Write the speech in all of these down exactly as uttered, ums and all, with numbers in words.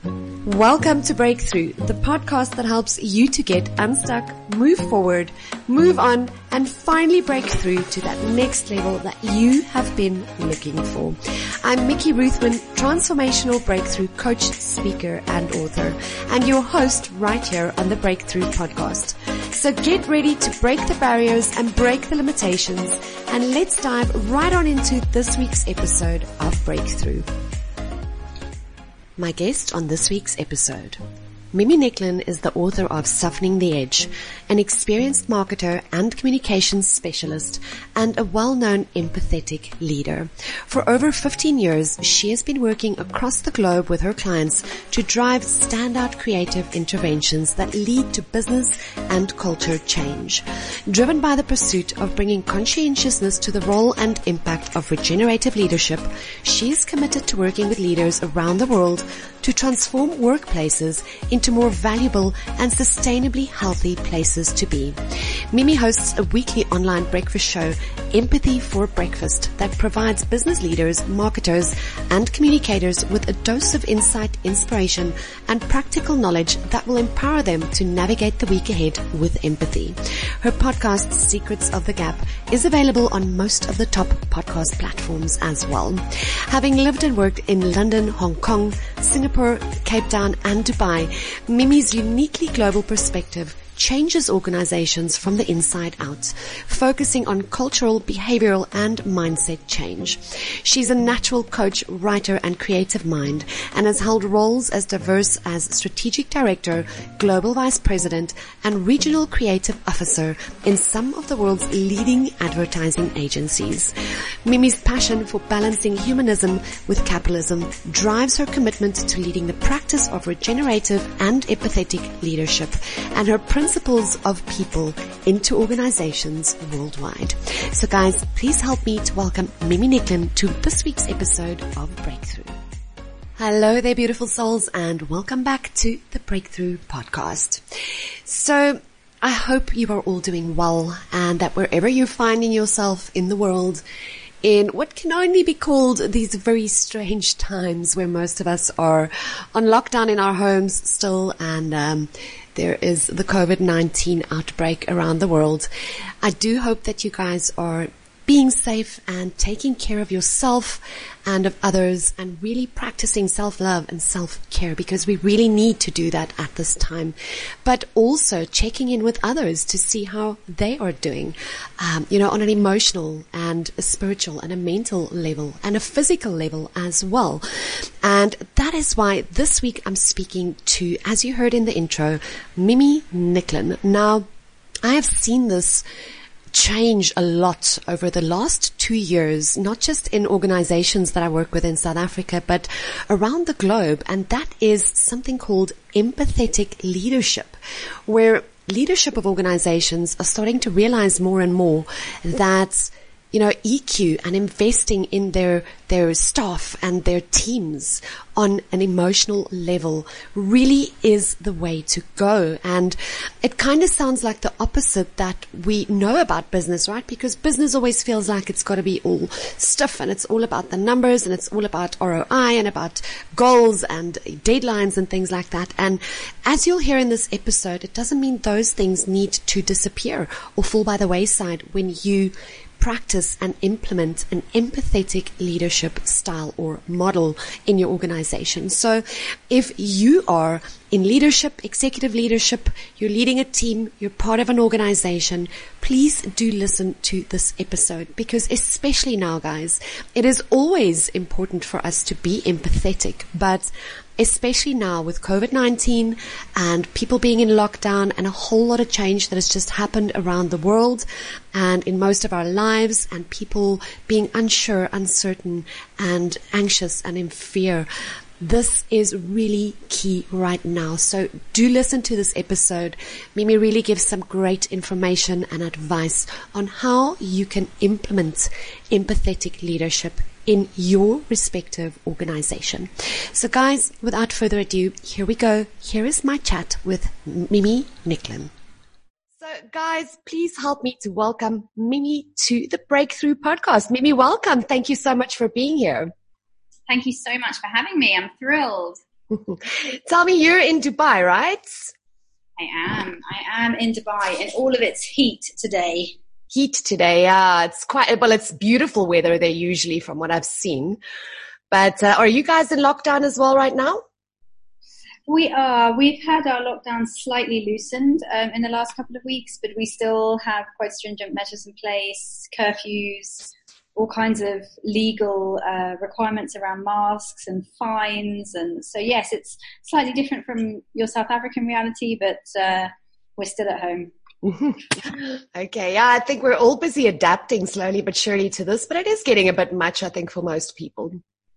Welcome to Breakthrough, the podcast that helps you to get unstuck, move forward, move on, and finally break through to that next level that you have been looking for. I'm Mickey Ruthman, transformational breakthrough coach, speaker, and author, and your host right here on the Breakthrough podcast. So get ready to break the barriers and break the limitations, and let's dive right on into this week's episode of Breakthrough. My guest on this week's episode, Mimi Nicklin, is the author of Softening the Edge, an experienced marketer and communications specialist, and a well-known empathetic leader. For over fifteen years, she has been working across the globe with her clients to drive standout creative interventions that lead to business and culture change. Driven by the pursuit of bringing conscientiousness to the role and impact of regenerative leadership, she is committed to working with leaders around the world to transform workplaces into more valuable and sustainably healthy places to be. Mimi hosts a weekly online breakfast show, Empathy for Breakfast, that provides business leaders, marketers, and communicators with a dose of insight, inspiration, and practical knowledge that will empower them to navigate the week ahead with empathy. Her podcast, Secrets of the Gap, is available on most of the top podcast platforms as well. Having lived and worked in London, Hong Kong, Singapore, Cape Town, and Dubai, Mimi's uniquely global perspective changes organizations from the inside out, focusing on cultural, behavioral, and mindset change. She's a natural coach, writer, and creative mind, and has held roles as diverse as strategic director, global vice president, and regional creative officer in some of the world's leading advertising agencies. Mimi's passion for balancing humanism with capitalism drives her commitment to leading the practice of regenerative and empathetic leadership, and her principles of people into organizations worldwide. So guys, please help me to welcome Mimi Nicklin to this week's episode of Breakthrough. Hello there, beautiful souls, and welcome back to the Breakthrough podcast. So I hope you are all doing well, and that wherever you're finding yourself in the world, in what can only be called these very strange times where most of us are on lockdown in our homes still, and um, there is the covid nineteen outbreak around the world. I do hope that you guys are being safe and taking care of yourself and of others, and really practicing self-love and self-care, because we really need to do that at this time. But also checking in with others to see how they are doing, um, you know, on an emotional and a spiritual and a mental level and a physical level as well. And that is why this week I'm speaking to, as you heard in the intro, Mimi Nicklin. Now, I have seen this change a lot over the last two years, not just in organizations that I work with in South Africa, but around the globe. And that is something called empathetic leadership, where leadership of organizations are starting to realize more and more that, you know, E Q and investing in their, their staff and their teams on an emotional level really is the way to go. And it kind of sounds like the opposite that we know about business, right? Because business always feels like it's got to be all stuff, and it's all about the numbers, and it's all about R O I and about goals and deadlines and things like that. And as you'll hear in this episode, it doesn't mean those things need to disappear or fall by the wayside when you practice and implement an empathetic leadership style or model in your organization. So if you are in leadership, executive leadership, you're leading a team, you're part of an organization, please do listen to this episode, because especially now, guys, it is always important for us to be empathetic, but especially now with covid nineteen and people being in lockdown and a whole lot of change that has just happened around the world and in most of our lives, and people being unsure, uncertain, and anxious and in fear. This is really key right now. So do listen to this episode. Mimi really gives some great information and advice on how you can implement empathetic leadership in your respective organization. So guys, without further ado, here we go. Here is my chat with Mimi Nicklin. So guys, please help me to welcome Mimi to the Breakthrough podcast. Mimi, welcome. Thank you so much for being here. Thank you so much for having me. I'm thrilled. Tell me, you're in Dubai, right? I am. I am in Dubai in all of its heat today. Heat today, yeah. It's quite, well, it's beautiful weather there usually from what I've seen. But uh, are you guys in lockdown as well right now? We are. We've had our lockdown slightly loosened um, in the last couple of weeks, but we still have quite stringent measures in place, curfews, all kinds of legal uh, requirements around masks and fines. And so, yes, it's slightly different from your South African reality, but uh, we're still at home. Okay, yeah, I think we're all busy adapting slowly but surely to this, but it is getting a bit much, I think, for most people.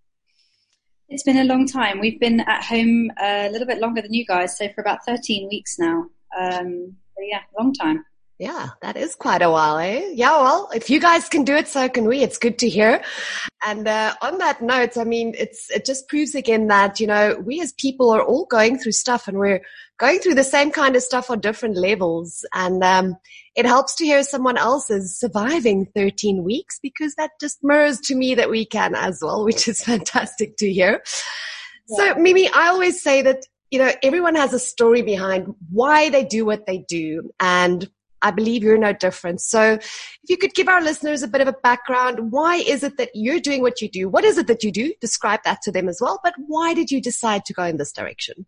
It's been a long time. We've been at home a little bit longer than you guys, so for about thirteen weeks now. Um, so yeah, long time. Yeah, that is quite a while, eh? Yeah, well, if you guys can do it, so can we. It's good to hear. And uh, on that note, I mean, it's it just proves again that, you know, we as people are all going through stuff, and we're going through the same kind of stuff on different levels. And um, it helps to hear someone else is surviving thirteen weeks, because that just mirrors to me that we can as well, which is fantastic to hear. Yeah. So, Mimi, I always say that, you know, everyone has a story behind why they do what they do. And I believe you're no different. So if you could give our listeners a bit of a background, why is it that you're doing what you do? What is it that you do? Describe that to them as well. But why did you decide to go in this direction?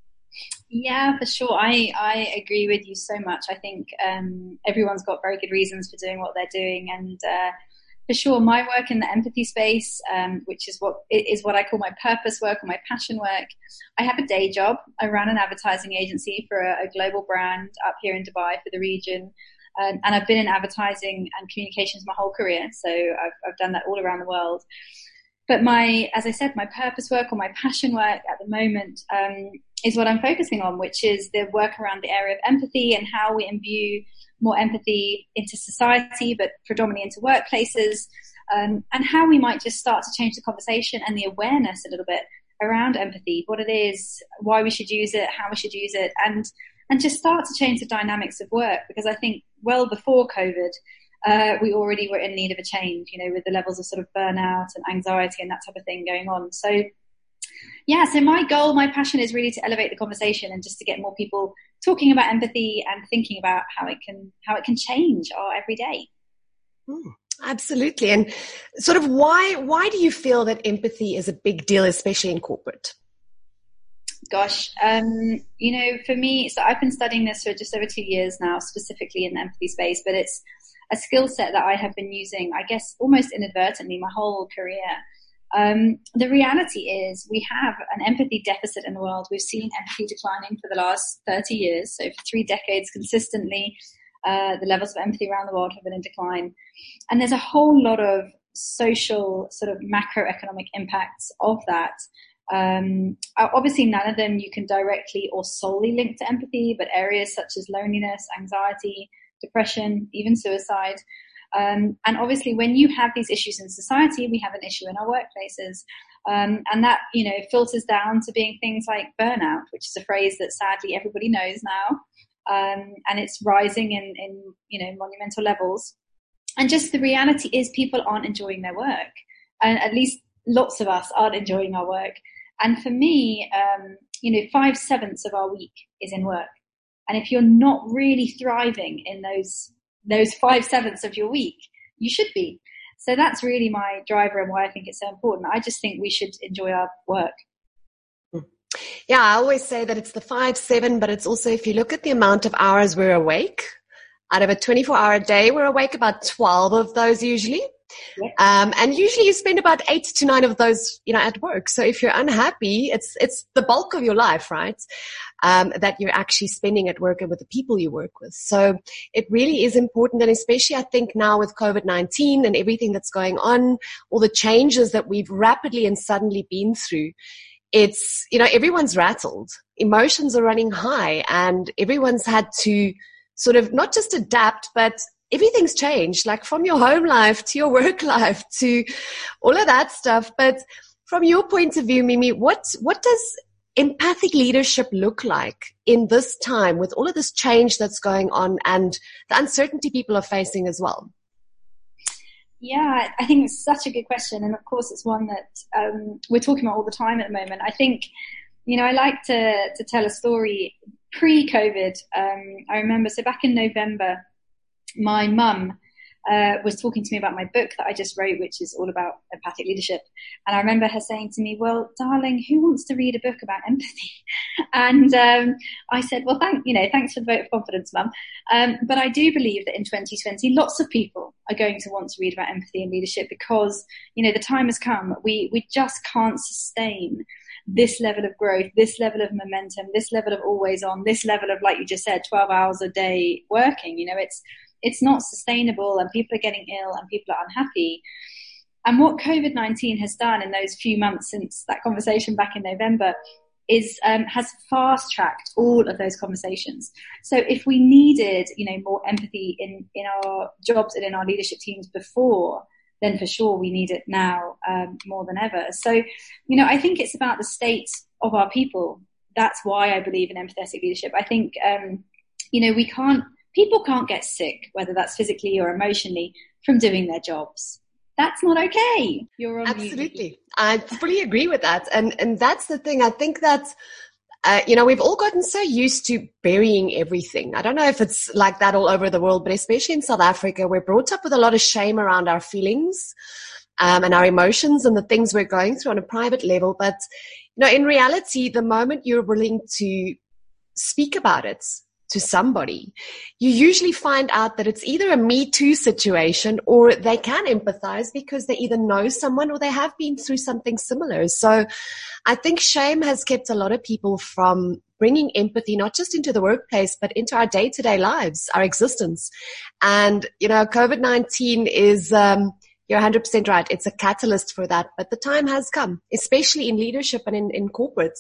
Yeah, for sure. I, I agree with you so much. I think um, everyone's got very good reasons for doing what they're doing. And uh, for sure, my work in the empathy space, um, which is what is what I call my purpose work or my passion work. I have a day job. I run an advertising agency for a, a global brand up here in Dubai for the region. Um, and I've been in advertising and communications my whole career. So I've, I've done that all around the world. But my, as I said, my purpose work or my passion work at the moment um, is what I'm focusing on, which is the work around the area of empathy and how we imbue more empathy into society, but predominantly into workplaces, um, and how we might just start to change the conversation and the awareness a little bit around empathy, what it is, why we should use it, how we should use it, and and just start to change the dynamics of work. Because I think well before COVID, uh, we already were in need of a change, you know, with the levels of sort of burnout and anxiety and that type of thing going on. So yeah, so my goal, my passion is really to elevate the conversation and just to get more people talking about empathy and thinking about how it can how it can change our everyday. Mm, absolutely. And sort of why why do you feel that empathy is a big deal, especially in corporate? Gosh, um, you know, for me, so I've been studying this for just over two years now, specifically in the empathy space, but it's a skill set that I have been using, I guess, almost inadvertently my whole career. Um, the reality is we have an empathy deficit in the world. We've seen empathy declining for the last thirty years. So for three decades consistently, uh, the levels of empathy around the world have been in decline. And there's a whole lot of social sort of macroeconomic impacts of that. Um, obviously none of them you can directly or solely link to empathy, but areas such as loneliness, anxiety, depression, even suicide. Um, and obviously when you have these issues in society, we have an issue in our workplaces. Um, and that, you know, filters down to being things like burnout, which is a phrase that sadly everybody knows now. Um, and it's rising in, in, you know, monumental levels. And just the reality is people aren't enjoying their work. And at least lots of us aren't enjoying our work. And for me, um, you know, five sevenths of our week is in work. And if you're not really thriving in those those five sevenths of your week, you should be. So that's really my driver and why I think it's so important. I just think we should enjoy our work. Yeah, I always say that it's the five, seven, but it's also if you look at the amount of hours we're awake, out of a twenty-four hour day, we're awake about twelve of those usually. Yep. Um, and usually you spend about eight to nine of those, you know, at work. So if you're unhappy, it's, it's the bulk of your life, right? Um, that you're actually spending at work and with the people you work with. So it really is important. And especially I think now with COVID nineteen and everything that's going on, all the changes that we've rapidly and suddenly been through, it's, you know, everyone's rattled. Emotions are running high and everyone's had to sort of not just adapt, but everything's changed, like from your home life to your work life to all of that stuff. But from your point of view, Mimi, what, what does empathic leadership look like in this time with all of this change that's going on and the uncertainty people are facing as well? Yeah, I think it's such a good question. And of course, it's one that um, we're talking about all the time at the moment. I think, you know, I like to, to tell a story pre-COVID. Um, I remember, so back in November, my mum uh, was talking to me about my book that I just wrote, which is all about empathic leadership. And I remember her saying to me, well, darling, who wants to read a book about empathy? And um, I said, well, thank, you know, thanks for the vote of confidence, Mum. Um, but I do believe that in twenty twenty, lots of people are going to want to read about empathy and leadership because, you know, the time has come. We, we just can't sustain this level of growth, this level of momentum, this level of always on, this level of, like you just said, twelve hours a day working. You know, it's, it's not sustainable, and people are getting ill and people are unhappy. And what COVID nineteen has done in those few months since that conversation back in November is um, has fast tracked all of those conversations. So if we needed, you know, more empathy in, in our jobs and in our leadership teams before, then for sure we need it now um, more than ever. So, you know, I think it's about the state of our people. That's why I believe in empathetic leadership. I think, um, you know, we can't, people can't get sick, whether that's physically or emotionally, from doing their jobs. That's not okay. You're on Absolutely. mute. I fully agree with that. And, and that's the thing. I think that, uh, you know, we've all gotten so used to burying everything. I don't know if it's like that all over the world, but especially in South Africa, we're brought up with a lot of shame around our feelings, um, and our emotions and the things we're going through on a private level. But, you know, in reality, the moment you're willing to speak about it to somebody, you usually find out that it's either a Me Too situation or they can empathize because they either know someone or they have been through something similar. So I think shame has kept a lot of people from bringing empathy, not just into the workplace, but into our day-to-day lives, our existence. And, you know, COVID nineteen is, um, you're one hundred percent right. It's a catalyst for that. But the time has come, especially in leadership and in, in corporates,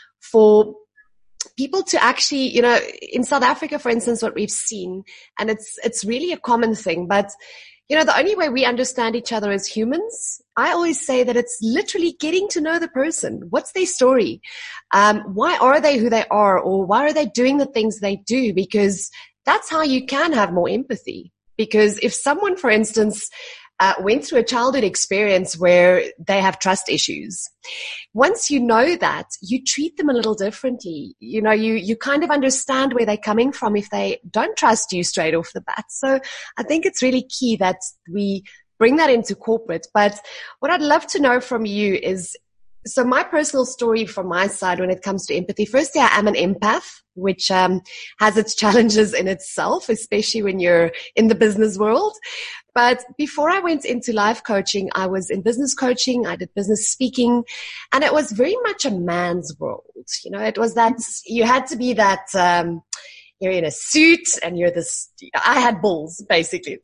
for people to actually, you know, in South Africa, for instance, what we've seen, and it's, it's really a common thing, but, you know, the only way we understand each other as humans, I always say that it's literally getting to know the person. What's their story? Um, why are they who they are? Or why are they doing the things they do? Because that's how you can have more empathy. Because if someone, for instance, Uh, went through a childhood experience where they have trust issues. Once you know that, you treat them a little differently. You know, you, you kind of understand where they're coming from if they don't trust you straight off the bat. So I think it's really key that we bring that into corporate. But what I'd love to know from you is, so my personal story from my side when it comes to empathy, firstly, I am an empath, which um, has its challenges in itself, especially when you're in the business world. But before I went into life coaching, I was in business coaching. I did business speaking, and it was very much a man's world. You know, it was that you had to be that, um, you're in a suit and you're this, I had balls, basically.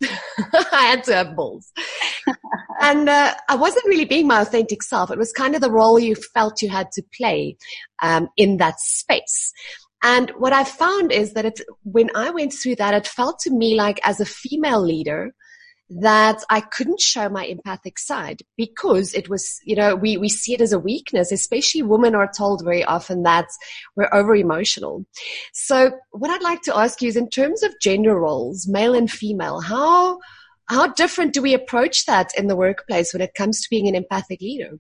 I had to have balls. And uh, I wasn't really being my authentic self. It was kind of the role you felt you had to play um, in that space. And what I found is that it, when I went through that, it felt to me like as a female leader, that I couldn't show my empathic side because it was, you know, we, we see it as a weakness, especially women are told very often that we're over emotional. So what I'd like to ask you is in terms of gender roles, male and female, how, how different do we approach that in the workplace when it comes to being an empathic leader?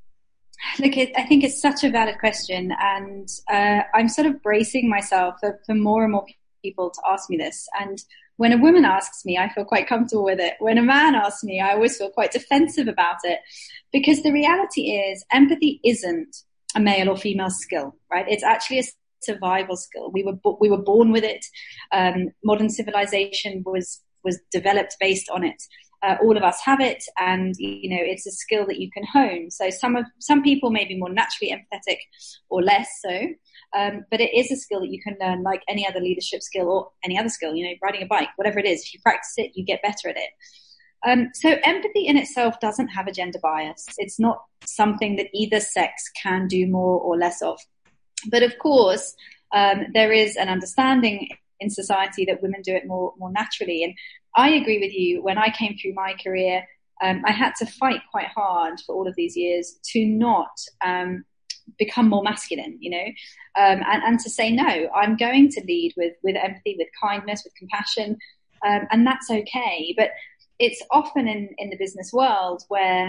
Look, I think it's such a valid question, and uh, I'm sort of bracing myself for, for more and more people to ask me this. And when a woman asks me, I feel quite comfortable with it. When a man asks me, I always feel quite defensive about it, because the reality is empathy isn't a male or female skill, right? It's actually a survival skill. We were bo- we were born with it. Um, modern civilization was was developed based on it. Uh, all of us have it, and you know it's a skill that you can hone. So some of some people may be more naturally empathetic or less so. Um, but it is a skill that you can learn like any other leadership skill or any other skill, you know, riding a bike, whatever it is. If you practice it, you get better at it. Um, so empathy in itself doesn't have a gender bias. It's not something that either sex can do more or less of. But of course, um, there is an understanding in society that women do it more, more naturally. And I agree with you. When I came through my career, um, I had to fight quite hard for all of these years to not, um, become more masculine, you know, um, and, and to say, no, I'm going to lead with, with empathy, with kindness, with compassion. Um, and that's okay. But it's often in, in the business world where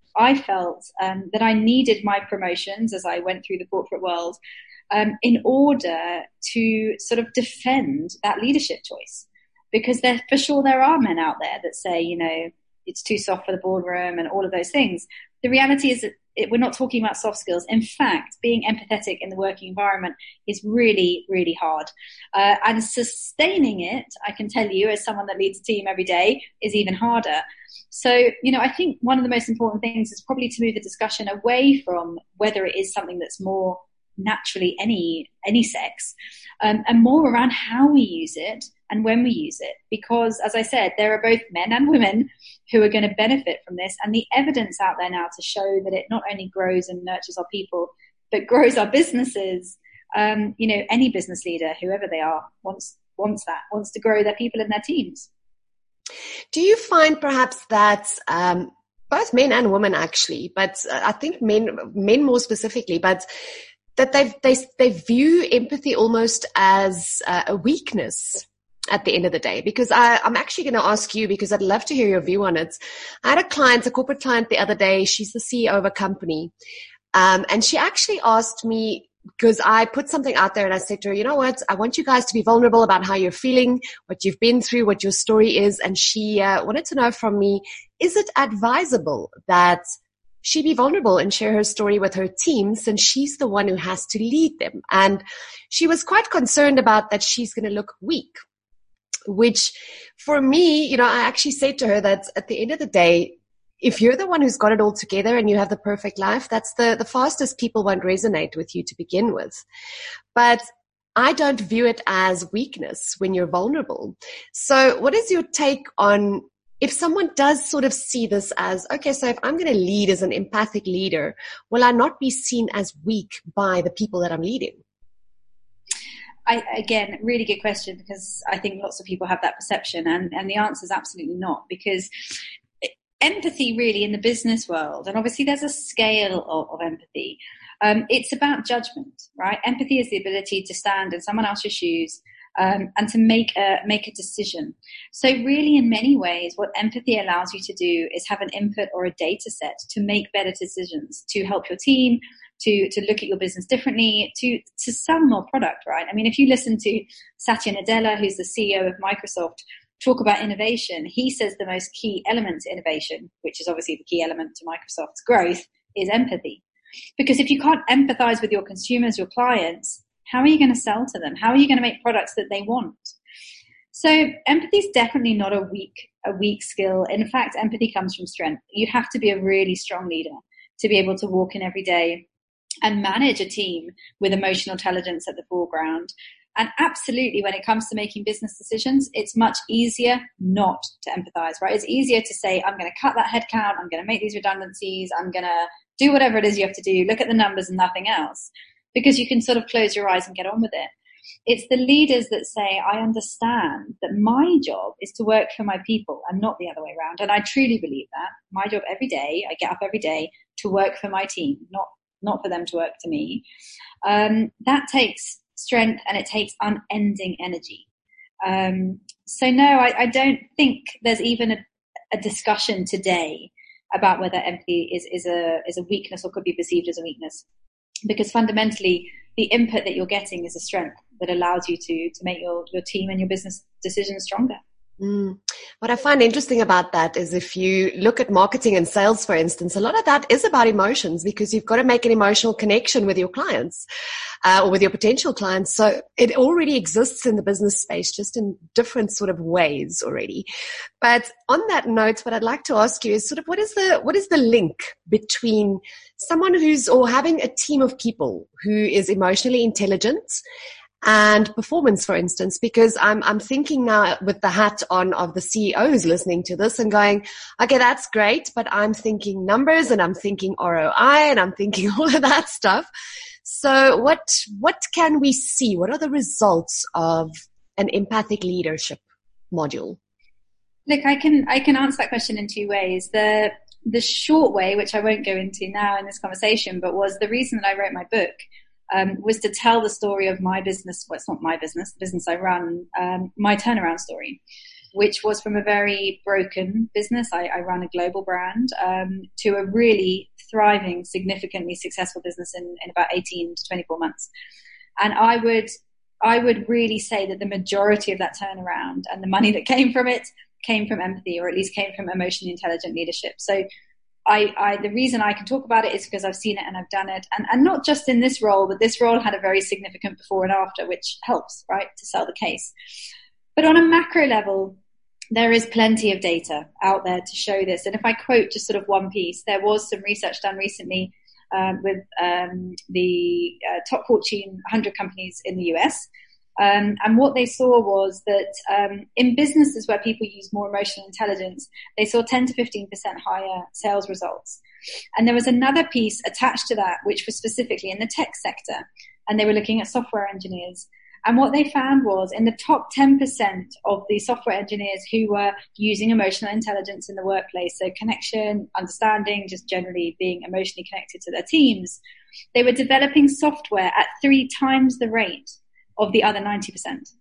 I felt um, that I needed my promotions as I went through the corporate world um, in order to sort of defend that leadership choice. Because there, for sure, there are men out there that say, you know, it's too soft for the boardroom and all of those things. The reality is that it, we're not talking about soft skills. In fact, being empathetic in the working environment is really, really hard. Uh, and sustaining it, I can tell you, as someone that leads a team every day, is even harder. So, you know, I think one of the most important things is probably to move the discussion away from whether it is something that's more naturally any any sex, um, and more around how we use it and when we use it. Because, as I said, there are both men and women who are going to benefit from this, and the evidence out there now to show that it not only grows and nurtures our people, but grows our businesses. Um, you know, any business leader, whoever they are, wants wants that, wants to grow their people and their teams. Do you find perhaps that um, both men and women actually, but I think men men more specifically, but that they they they view empathy almost as uh, a weakness at the end of the day? Because I, I'm actually going to ask you, because I'd love to hear your view on it. I had a client, a corporate client the other day. She's the C E O of a company. Um, and she actually asked me, because I put something out there and I said to her, you know what, I want you guys to be vulnerable about how you're feeling, what you've been through, what your story is. And she uh, wanted to know from me, is it advisable that she be vulnerable and share her story with her team, since she's the one who has to lead them? And she was quite concerned about that she's going to look weak, which for me, you know, I actually said to her that at the end of the day, if you're the one who's got it all together and you have the perfect life, that's the, the fastest people won't resonate with you to begin with. But I don't view it as weakness when you're vulnerable. So what is your take on if someone does sort of see this as, okay, so if I'm going to lead as an empathic leader, will I not be seen as weak by the people that I'm leading? I, again, really good question, because I think lots of people have that perception, and, and the answer is absolutely not, because empathy really in the business world, and obviously there's a scale of, of empathy, um, it's about judgment, right? Empathy is the ability to stand in someone else's shoes um, and to make a, make a decision. So really, in many ways, what empathy allows you to do is have an input or a data set to make better decisions, to help your team, to, to look at your business differently, to, to sell more product, right? I mean, if you listen to Satya Nadella, who's the C E O of Microsoft, talk about innovation, he says the most key element to innovation, which is obviously the key element to Microsoft's growth, is empathy. Because if you can't empathize with your consumers, your clients, how are you going to sell to them? How are you going to make products that they want? So empathy is definitely not a weak, a weak skill. In fact, empathy comes from strength. You have to be a really strong leader to be able to walk in every day and manage a team with emotional intelligence at the foreground. And absolutely, when it comes to making business decisions, it's much easier not to empathize, right? It's easier to say, I'm going to cut that headcount, I'm going to make these redundancies, I'm going to do whatever it is you have to do, look at the numbers and nothing else, because you can sort of close your eyes and get on with it. It's the leaders that say, I understand that my job is to work for my people and not the other way around. And I truly believe that. My job every day, I get up every day to work for my team, not, not for them to work to me. Um, that takes strength and it takes unending energy. Um, so no, I, I don't think there's even a, a discussion today about whether empathy is, is a is a weakness or could be perceived as a weakness, because fundamentally the input that you're getting is a strength that allows you to to make your, your team and your business decisions stronger. Mm. What I find interesting about that is if you look at marketing and sales, for instance, a lot of that is about emotions, because you've got to make an emotional connection with your clients uh, or with your potential clients. So it already exists in the business space, just in different sort of ways already. But on that note, what I'd like to ask you is sort of what is the what is the link between someone who's or having a team of people who is emotionally intelligent and performance, for instance, because I'm, I'm thinking now with the hat on of the C E Os listening to this and going, okay, that's great, but I'm thinking numbers and I'm thinking R O I and I'm thinking all of that stuff. So what, what can we see? What are the results of an empathic leadership module? Look, I can, I can answer that question in two ways. The, the short way, which I won't go into now in this conversation, but was the reason that I wrote my book. Um, was to tell the story of my business. Well, it's not my business, the business I run, um, my turnaround story. which was from a very broken business. I, I ran a global brand, um, to a really thriving, significantly successful business in, in about eighteen to twenty-four months. And I would, I would really say that the majority of that turnaround and the money that came from it came from empathy, or at least came from emotionally intelligent leadership. So I, I, the reason I can talk about it is because I've seen it and I've done it. And, and not just in this role, but this role had a very significant before and after, which helps, right, to sell the case. But on a macro level, there is plenty of data out there to show this. And if I quote just sort of one piece, there was some research done recently um, with um, the uh, top Fortune one hundred companies in the U S. Um, and what they saw was that um, in businesses where people use more emotional intelligence, they saw ten to fifteen percent higher sales results. And there was another piece attached to that, which was specifically in the tech sector. And they were looking at software engineers. And what they found was in the top ten percent of the software engineers who were using emotional intelligence in the workplace, so connection, understanding, just generally being emotionally connected to their teams, they were developing software at three times the rate of the other ninety percent.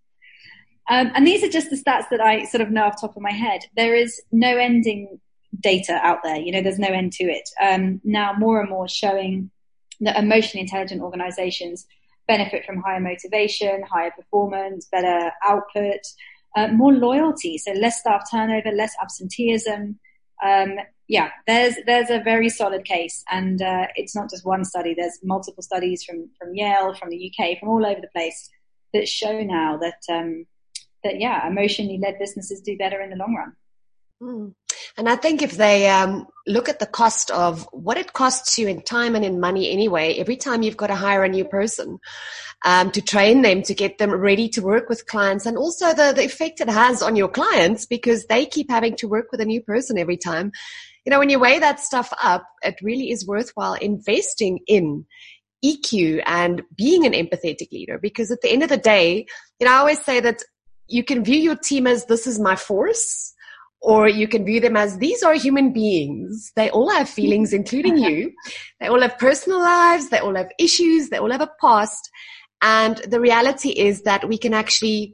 Um, and these are just the stats that I sort of know off the top of my head. There is no ending data out there. You know, there's no end to it. Um, now more and more showing that emotionally intelligent organizations benefit from higher motivation, higher performance, better output, uh, more loyalty. So less staff turnover, less absenteeism. Um, yeah, there's, there's a very solid case. And, uh, it's not just one study. There's multiple studies from, from Yale, from the U K, from all over the place that show now that, um, that, yeah, emotionally led businesses do better in the long run. Mm. And I think if they um, look at the cost of what it costs you in time and in money anyway, every time you've got to hire a new person um, to train them, to get them ready to work with clients, and also the, the effect it has on your clients because they keep having to work with a new person every time. You know, when you weigh that stuff up, it really is worthwhile investing in E Q and being an empathetic leader, because at the end of the day, you know, I always say that you can view your team as this is my force, or you can view them as these are human beings. They all have feelings, including you. They all have personal lives. They all have issues. They all have a past. And the reality is that we can actually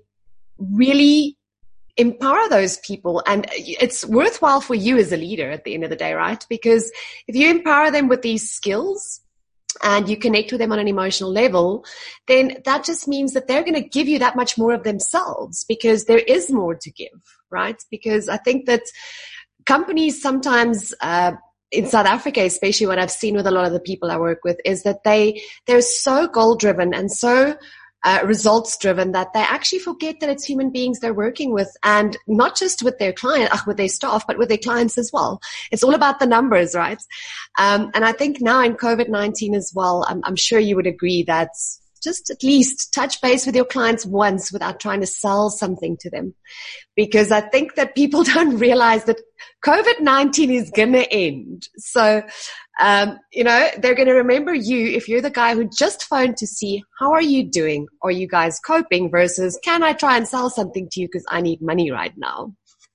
really empower those people. And it's worthwhile for you as a leader at the end of the day, right? Because if you empower them with these skills and you connect with them on an emotional level, then that just means that they're going to give you that much more of themselves, because there is more to give, right? Because I think that companies sometimes, uh, in South Africa, especially what I've seen with a lot of the people I work with, is that they, they're so goal driven and so Uh, results driven that they actually forget that it's human beings they're working with, and not just with their client, uh, with their staff, but with their clients as well. It's all about the numbers, right? Um, and I think now in COVID nineteen as well, I'm, I'm sure you would agree that just at least touch base with your clients once without trying to sell something to them. Because I think that people don't realize that COVID nineteen is going to end. So, um, you know, they're going to remember you if you're the guy who just phoned to see, how are you doing? Are you guys coping? Versus, can I try and sell something to you because I need money right now?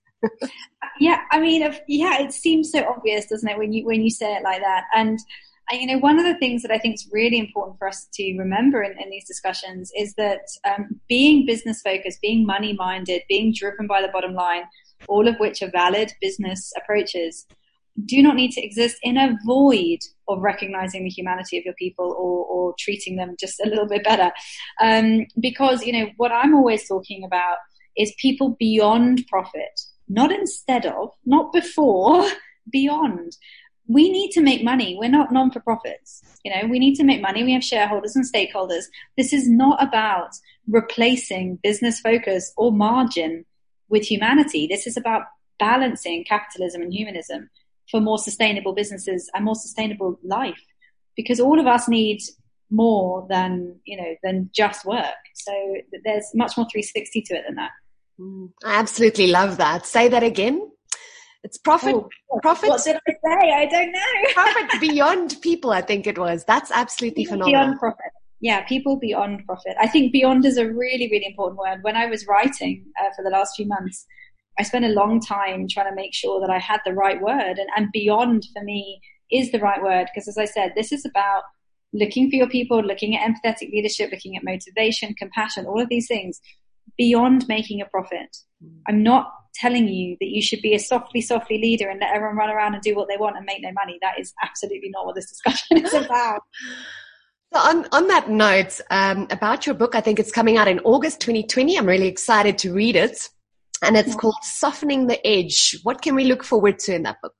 Yeah, I mean, if, yeah, it seems so obvious, doesn't it, when you when you say it like that? And you know, one of the things that I think is really important for us to remember in, in these discussions is that um, being business focused, being money minded, being driven by the bottom line, all of which are valid business approaches, do not need to exist in a void of recognizing the humanity of your people, or, or treating them just a little bit better. Um, because, you know, what I'm always talking about is people beyond profit, not instead of, not before, beyond. We need to make money. We're not non-for-profits. You know, we need to make money. We have shareholders and stakeholders. This is not about replacing business focus or margin with humanity. This is about balancing capitalism and humanism for more sustainable businesses and more sustainable life, because all of us need more than, you know, than just work. So there's much more three sixty to it than that. Mm, I absolutely love that. Say that again. It's profit, oh, profit. What did I say? I don't know. Profit beyond people, I think it was. That's absolutely people phenomenal. Beyond profit. Yeah, people beyond profit. I think beyond is a really, really important word. When I was writing uh, for the last few months, I spent a long time trying to make sure that I had the right word. And, and beyond for me is the right word. Because as I said, this is about looking for your people, looking at empathetic leadership, looking at motivation, compassion, all of these things beyond making a profit. I'm not telling you that you should be a softly, softly leader and let everyone run around and do what they want and make no money. That is absolutely not what this discussion is about. So on, on that note, um, about your book, I think it's coming out in August twenty twenty. I'm really excited to read it. And it's called Softening the Edge. What can we look forward to in that book?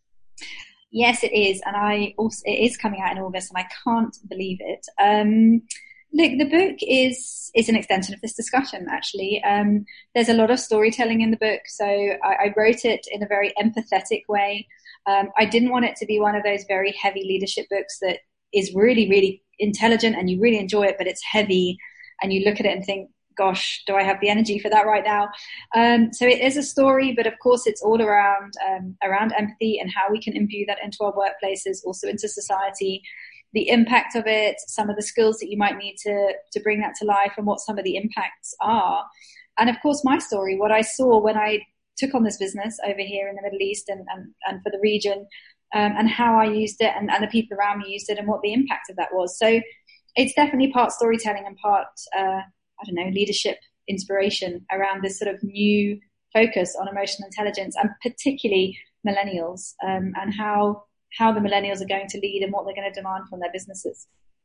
Yes, it is. And I also, it is coming out in August and I can't believe it. Um, look, the book is, is an extension of this discussion, actually. Um, there's a lot of storytelling in the book. So I, I wrote it in a very empathetic way. Um, I didn't want it to be one of those very heavy leadership books that is really, really intelligent and you really enjoy it, but it's heavy and you look at it and think, gosh, do I have the energy for that right now? Um, so it is a story, but of course it's all around, um, around empathy and how we can imbue that into our workplaces, also into society, the impact of it, some of the skills that you might need to, to bring that to life and what some of the impacts are. And of course my story, what I saw when I took on this business over here in the Middle East and, and, and for the region, Um, and how I used it and, and the people around me used it and what the impact of that was. So it's definitely part storytelling and part, uh, I don't know, leadership inspiration around this sort of new focus on emotional intelligence and particularly millennials, um, and how, how the millennials are going to lead and what they're going to demand from their businesses.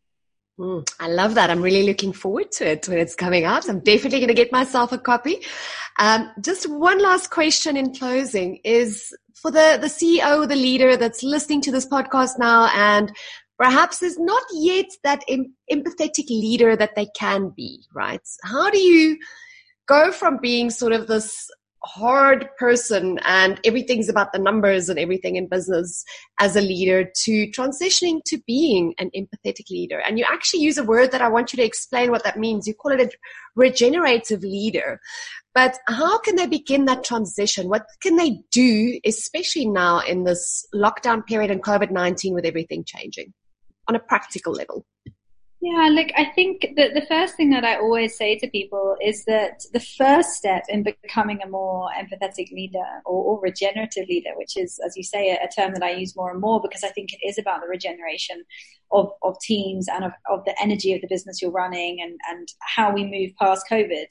Mm, I love that. I'm really looking forward to it when it's coming out. I'm definitely going to get myself a copy. Um, just one last question in closing is for the, the C E O, the leader that's listening to this podcast now and perhaps is not yet that em- empathetic leader that they can be, right? How do you go from being sort of this hard person and everything's about the numbers and everything in business as a leader to transitioning to being an empathetic leader? And you actually use a word that I want you to explain what that means. You call it a regenerative leader. But how can they begin that transition? What can they do, especially now in this lockdown period and COVID nineteen with everything changing on a practical level? Yeah, look, I think that the first thing that I always say to people is that the first step in becoming a more empathetic leader or, or regenerative leader, which is, as you say, a, a term that I use more and more because I think it is about the regeneration of, of teams and of, of the energy of the business you're running and, and how we move past COVID.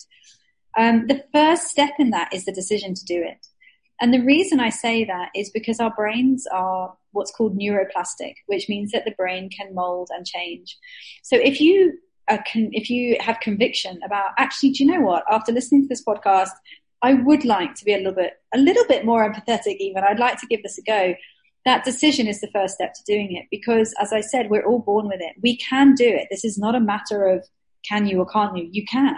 Um, the first step in that is the decision to do it. And the reason I say that is because our brains are what's called neuroplastic, which means that the brain can mold and change. So if you are con- if you have conviction about, actually, do you know what? After listening to this podcast, I would like to be a little bit, a little bit more empathetic even. I'd like to give this a go. That decision is the first step to doing it because, as I said, we're all born with it. We can do it. This is not a matter of can you or can't you. You can.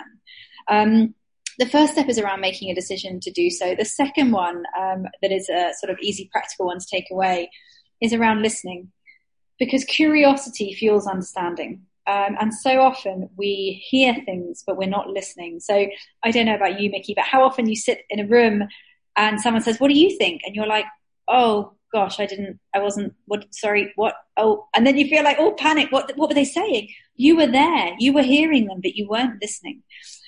Um, The first step is around making a decision to do so. The second one, um, that is a sort of easy, practical one to take away, is around listening, because curiosity fuels understanding. Um, and so often we hear things, but we're not listening. So I don't know about you, Mickey, but how often you sit in a room and someone says, "What do you think?" And you're like, "Oh gosh, I didn't, I wasn't, what, sorry, what, oh," and then you feel like, oh, panic. What, what were they saying? You were there, you were hearing them, but you weren't listening.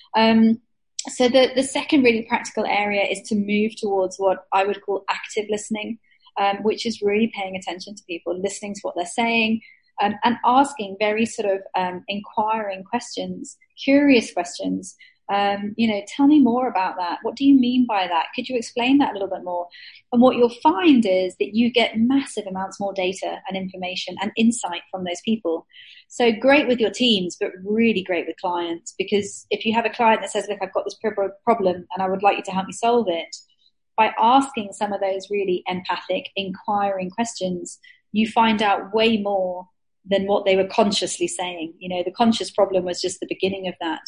Um, So the, the second really practical area is to move towards what I would call active listening, um, which is really paying attention to people, listening to what they're saying, um, and asking very sort of um, inquiring questions, curious questions. Um, you know, tell me more about that. What do you mean by that? Could you explain that a little bit more? And what you'll find is that you get massive amounts more data and information and insight from those people. So great with your teams, but really great with clients, because if you have a client that says, "Look, I've got this problem and I would like you to help me solve it," by asking some of those really empathic, inquiring questions, you find out way more than what they were consciously saying. You know, the conscious problem was just the beginning of that.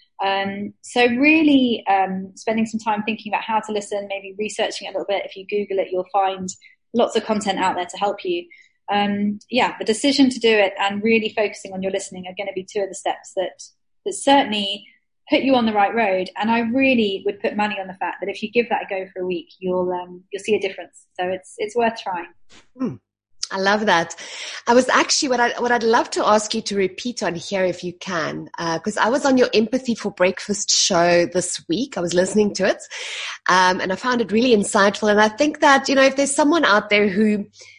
Um, so really um, spending some time thinking about how to listen, maybe researching it a little bit. If you Google it, you'll find lots of content out there to help you. Um, yeah, the decision to do it and really focusing on your listening are going to be two of the steps that, that certainly put you on the right road. And I really would put money on the fact that if you give that a go for a week, you'll um, you'll see a difference. So it's it's worth trying. Mm. I love that. I was actually, what, I, what I'd love to ask you to repeat on here if you can, because uh, I was on your Empathy for Breakfast show this week. I was listening to it um, and I found it really insightful. And I think that, you know, if there's someone out there who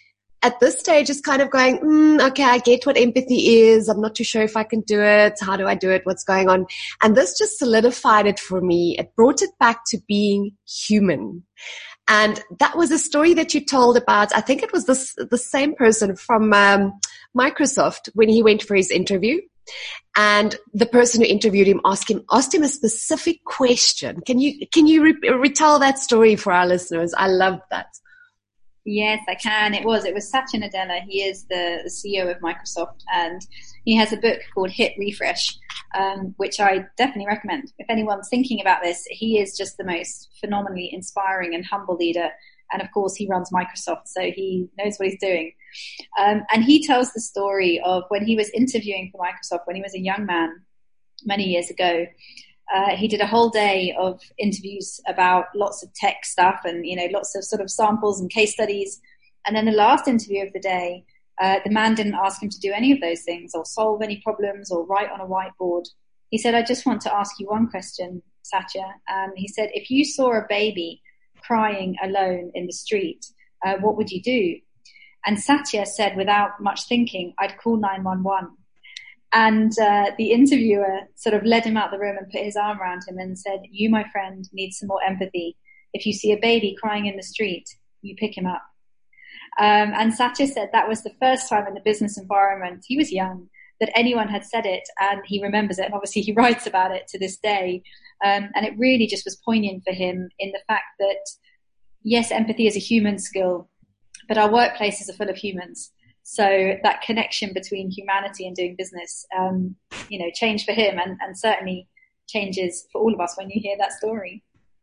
at this stage is kind of going, mm, okay, I get what empathy is. I'm not too sure if I can do it. How do I do it? What's going on? And this just solidified it for me. It brought it back to being human. And that was a story that you told about, I think it was this, the same person from um, Microsoft when he went for his interview. And the person who interviewed him asked him, asked him a specific question. Can you, can you re- retell that story for our listeners? I love that. Yes, I can. It was. It was Satya Nadella. He is the, the C E O of Microsoft, and he has a book called Hit Refresh, um, which I definitely recommend. If anyone's thinking about this, he is just the most phenomenally inspiring and humble leader. And of course, he runs Microsoft, so he knows what he's doing. Um, and he tells the story of when he was interviewing for Microsoft when he was a young man many years ago. Uh, he did a whole day of interviews about lots of tech stuff and, you know, lots of sort of samples and case studies. And then the last interview of the day, uh, the man didn't ask him to do any of those things or solve any problems or write on a whiteboard. He said, I just want to ask you one question, Satya. Um, he said, if you saw a baby crying alone in the street, uh, what would you do? And Satya said, without much thinking, I'd call nine one one. And uh, the interviewer sort of led him out the room and put his arm around him and said, you, my friend, need some more empathy. If you see a baby crying in the street, you pick him up. Um, and Satya said that was the first time in the business environment, he was young, that anyone had said it, and he remembers it. And obviously he writes about it to this day. Um, and it really just was poignant for him in the fact that, yes, empathy is a human skill, but our workplaces are full of humans. So that connection between humanity and doing business, um, you know, changed for him and, and certainly changes for all of us when you hear that story.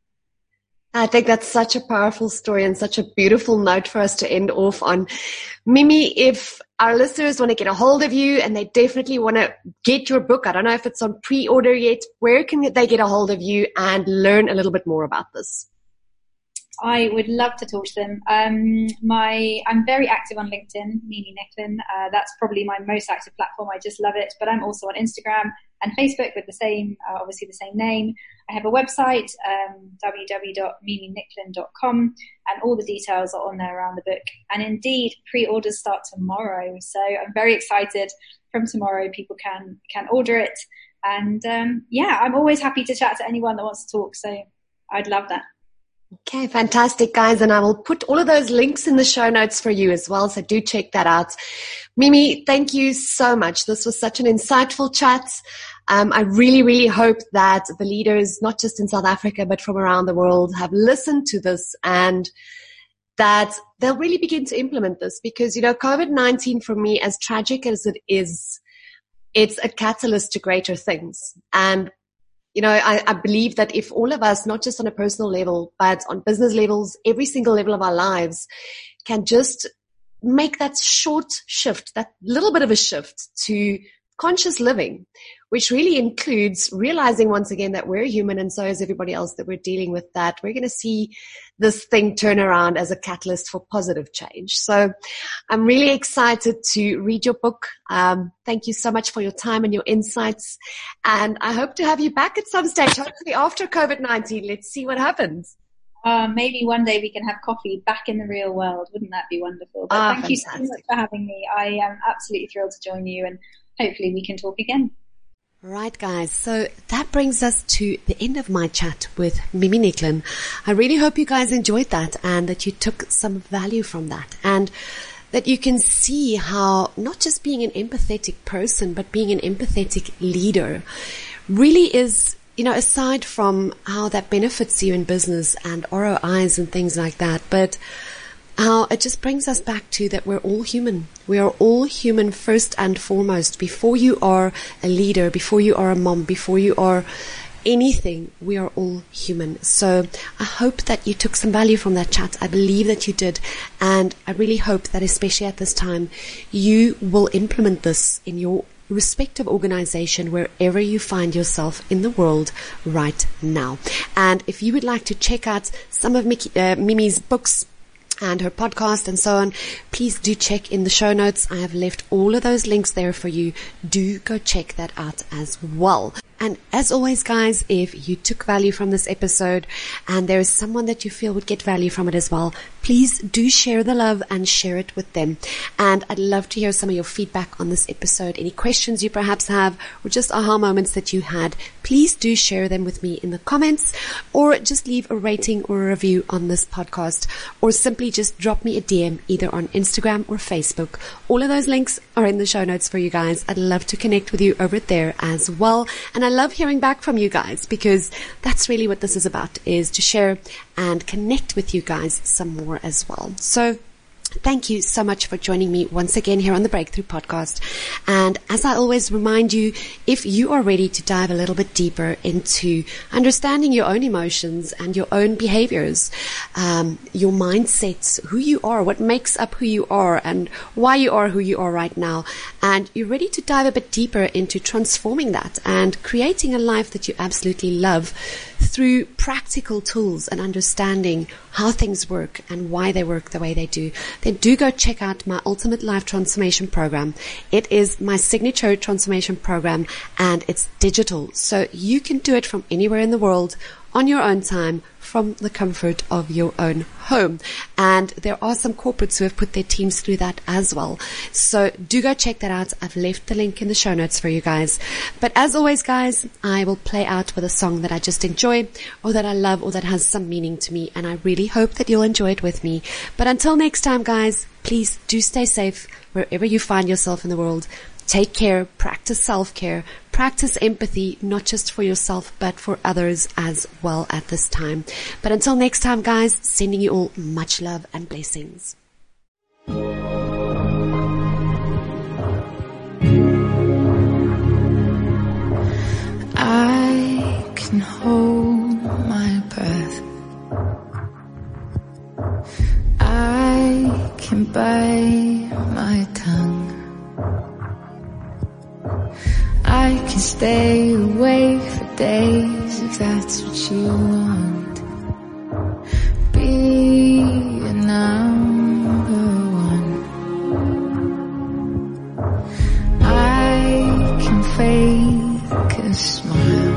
I think that's such a powerful story and such a beautiful note for us to end off on. Mimi, if our listeners want to get a hold of you and they definitely want to get your book, I don't know if it's on pre-order yet, where can they get a hold of you and learn a little bit more about this? I would love to talk to them. Um, my, I'm very active on LinkedIn, Mimi Nicklin. Uh, that's probably my most active platform. I just love it. But I'm also on Instagram and Facebook with the same, uh, obviously the same name. I have a website, um, w w w dot mimi nicklin dot com, and all the details are on there around the book. And indeed, pre-orders start tomorrow. So I'm very excited. From tomorrow, people can, can order it. And, um, yeah, I'm always happy to chat to anyone that wants to talk. So I'd love that. Okay, fantastic, guys. And I will put all of those links in the show notes for you as well. So do check that out. Mimi, thank you so much. This was such an insightful chat. Um, I really, really hope that the leaders, not just in South Africa, but from around the world, have listened to this and that they'll really begin to implement this because, you know, COVID nineteen for me, as tragic as it is, it's a catalyst to greater things. And You know, I, I believe that if all of us, not just on a personal level, but on business levels, every single level of our lives, can just make that short shift, that little bit of a shift to conscious living, which really includes realizing once again that we're human and so is everybody else that we're dealing with, that we're going to see this thing turn around as a catalyst for positive change. So I'm really excited to read your book. Um, thank you so much for your time and your insights. And I hope to have you back at some stage, hopefully after COVID nineteen. Let's see what happens. Uh, maybe one day we can have coffee back in the real world. Wouldn't that be wonderful? But ah, thank fantastic. you so much for having me. I am absolutely thrilled to join you, and hopefully we can talk again. Right, guys. So that brings us to the end of my chat with Mimi Nicklin. I really hope you guys enjoyed that and that you took some value from that and that you can see how not just being an empathetic person, but being an empathetic leader really is, you know, aside from how that benefits you in business and R O Is and things like that, but how it just brings us back to that we're all human. We are all human first and foremost. Before you are a leader, before you are a mom, before you are anything, we are all human. So I hope that you took some value from that chat. I believe that you did. And I really hope that especially at this time, you will implement this in your respective organization wherever you find yourself in the world right now. And if you would like to check out some of Mickey, uh, Mimi's books, and her podcast and so on, please do check in the show notes. I have left all of those links there for you. Do go check that out as well. And as always, guys, if you took value from this episode and there is someone that you feel would get value from it as well, please do share the love and share it with them. And I'd love to hear some of your feedback on this episode. Any questions you perhaps have, or just aha moments that you had, please do share them with me in the comments, or just leave a rating or a review on this podcast, or simply just drop me a D M either on Instagram or Facebook. All of those links are in the show notes for you guys. I'd love to connect with you over there as well. And I love hearing back from you guys, because that's really what this is about, is to share and connect with you guys some more as well. So thank you so much for joining me once again here on the Breakthrough Podcast. And as I always remind you, if you are ready to dive a little bit deeper into understanding your own emotions and your own behaviors, um, your mindsets, who you are, what makes up who you are, and why you are who you are right now, and you're ready to dive a bit deeper into transforming that and creating a life that you absolutely love through practical tools and understanding how things work and why they work the way they do, then do go check out my Ultimate Life Transformation Program. It is my signature transformation program, and it's digital, so you can do it from anywhere in the world on your own time, from the comfort of your own home. And there are some corporates who have put their teams through that as well. So do go check that out. I've left the link in the show notes for you guys. But as always, guys, I will play out with a song that I just enjoy, or that I love, or that has some meaning to me. And I really hope that you'll enjoy it with me. But until next time, guys, please do stay safe wherever you find yourself in the world. Take care, practice self-care, practice empathy, not just for yourself, but for others as well at this time. But until next time, guys, sending you all much love and blessings. I can hold my breath. I can bite my tongue. I can stay awake for days if that's what you want. Be your number one. I can fake a smile.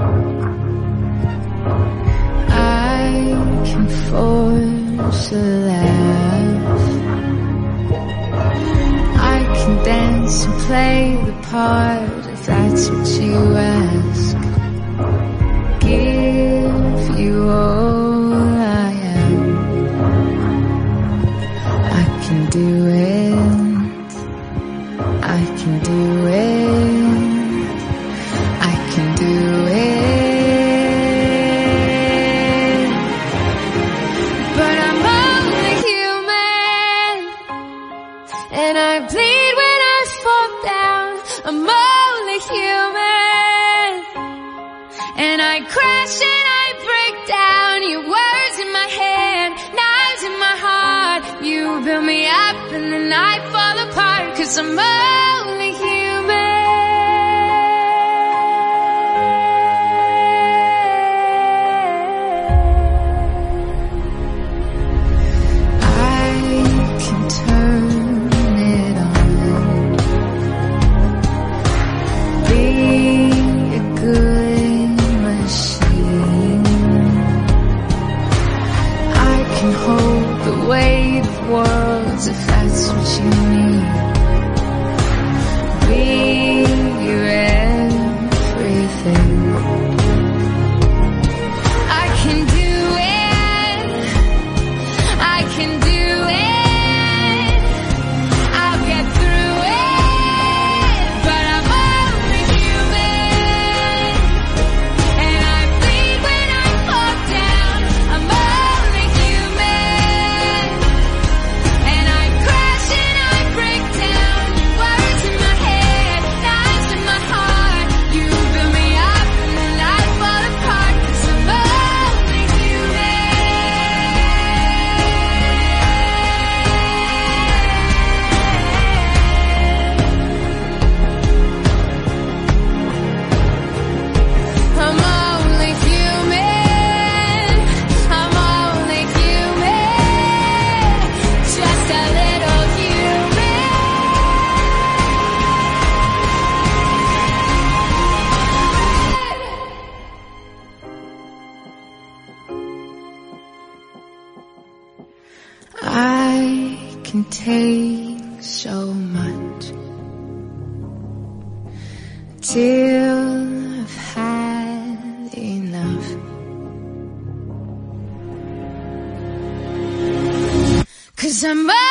I can force a laugh. I can dance and play the part if that's what you ask. Give you all I am. I can do it. I can do it. I can do it. But I'm only human, and I bleed when I fall down. I'm only human, and I crash and I break down. Your words in my head, knives in my heart. You build me up and then I fall apart, 'cause I'm only human. I can turn it on. Be a good machine. I can hold the weight of worlds if that's what you need. Be your everything. I can do it. I can do it. I'll get through it. But I'm only human, and I bleed when I fall down. I'm only human, and I crash and I break down. Words in my head, knives in my heart. You build me up and then I can take so much till I've had enough. 'Cause I'm